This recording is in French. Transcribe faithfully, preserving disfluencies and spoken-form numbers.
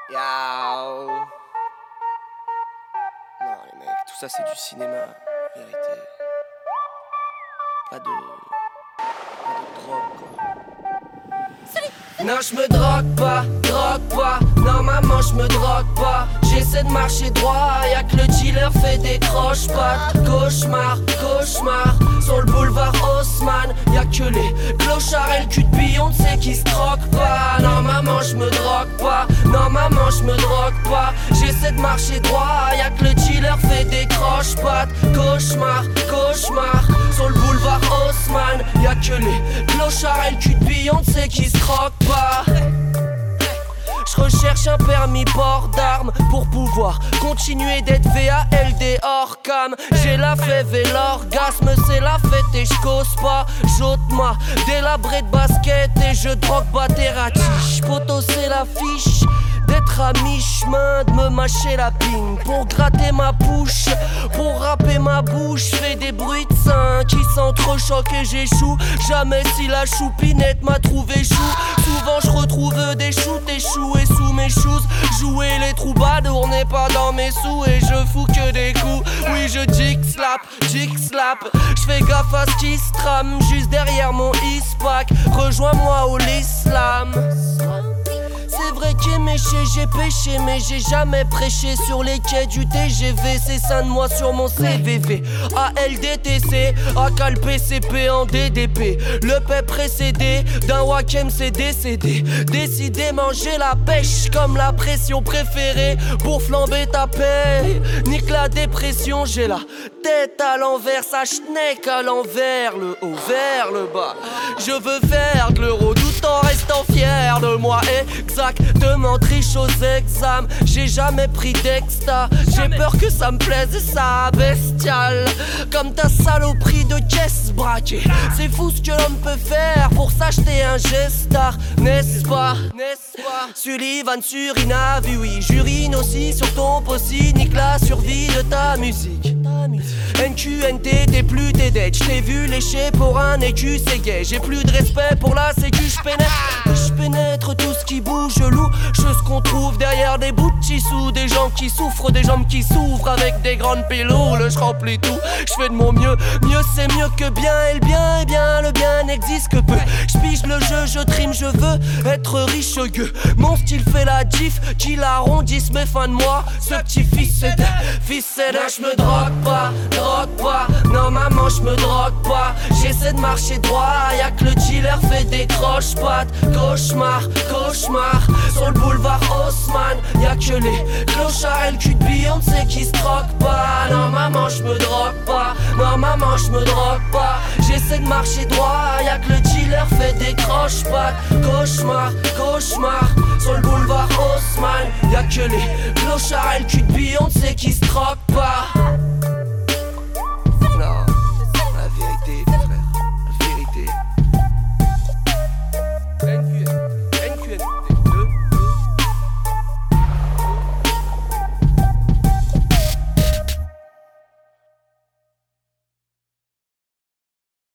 Yao. Non les mecs, tout ça c'est du cinéma, vérité. Pas de... Pas de drogue quoi. Non j'me drogue pas, drogue pas. Non maman j'me drogue pas. J'essaie de marcher droit, y'a que le dealer fait des croche-pattes. Cauchemar, cauchemar. Sur le boulevard Haussmann, y'a que les clochards et le cul de Beyoncé qui se troquent pas. Non maman j'me drogue pas. Non maman j'me drogue pas. J'essaie de marcher droit, y'a que le dealer fait des croche-pattes. Cauchemar, cauchemar. Sur le boulevard Haussmann, y'a que les clochards et le cul de Beyoncé qui se troquent pas. Je recherche un permis port d'armes pour pouvoir continuer d'être V A L D hors cam. J'ai la fève et l'orgasme, c'est la fête et je cause pas. J'ôte ma délabré de basket et je drogue batterati. Poto c'est la fiche d'être à mi-chemin, de me mâcher la pine pour gratter ma bouche, pour râper ma bouche. Fais des bruits de seins qui s'entrechoquent et j'échoue. Jamais si la choupinette m'a trouvé chou. Souvent je retrouve des shoots échoués sous mes shoes. Jouer les troubadours n'est pas dans mes sous et je fous que des coups. Oui je jig slap, jig slap. J'fais gaffe à ce qui se trame juste derrière mon ispac. Rejoins-moi au l'islam. C'est vrai qu'éméché j'ai péché mais j'ai jamais prêché sur les quais du T G V. C'est ça de moi sur mon C V V. A L D T C, A C A L P C P en D D P. Le paix précédé d'un Wakem c'est décédé. Décidé manger la pêche comme la pression préférée pour flamber ta paix. Nique la dépression, j'ai la tête à l'envers, sa schneck à l'envers, le haut vers le bas. Je veux faire de l'euro tout en restant fier de moi. Exactement, triche aux examens. J'ai jamais pris d'exta. J'ai peur que ça me plaise et ça bestial. Comme ta saloperie de caisse braquée. C'est fou ce que l'homme peut faire pour s'acheter un gestar, n'est-ce pas? N'est-ce pas? Sullivan sur une avis, oui. J'urine aussi sur ton possi. Nique la survie de ta musique. N Q N T, t'es plus tes dettes. J't'ai vu lécher pour un écu, c'est gay. J'ai plus de respect pour la sécu, j'pénètre. J'pénètre tout ce qui bouge, je louche ce qu'on trouve derrière des bouts de tissou. Des gens qui souffrent, des jambes qui s'ouvrent avec des grandes pilules. J'remplis tout, j'fais de mon mieux. Mieux c'est mieux que bien, et le bien, et bien le bien n'existe que peu. J'pige le jeu, je trime, je veux être riche gueux. Mon style fait la diff, qui l'arrondisse mes fins de mois. Ce petit fils c'est fils c'est là, j'me drogue pas, drogue pas. Non maman j'me drogue pas. J'essaie de marcher droit, y'a que le dealer fait des croche-pattes. Cauchemar, cauchemar. Sur le boulevard Haussmann, y'a que les clochards et le cul de Beyoncé qui se troquent pas. Non maman j'me drogue pas. Non maman j'me drogue pas. J'essaie de marcher droit, y'a que le dealer fait des croche-pattes. Cauchemar, cauchemar. Sur le boulevard Haussmann, y'a que les clochards et le cul de Beyoncé qui se troquent pas.